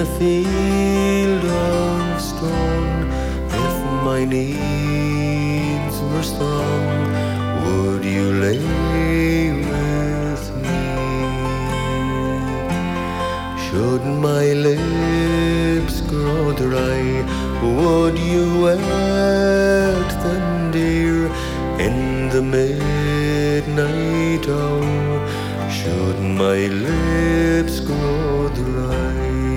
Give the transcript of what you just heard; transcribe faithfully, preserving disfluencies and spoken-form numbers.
a field of stone. If my needs were strong, would you lay with me? Should my lips grow dry, would you wet them, dear, in the midnight hour? Should my lips grow dry?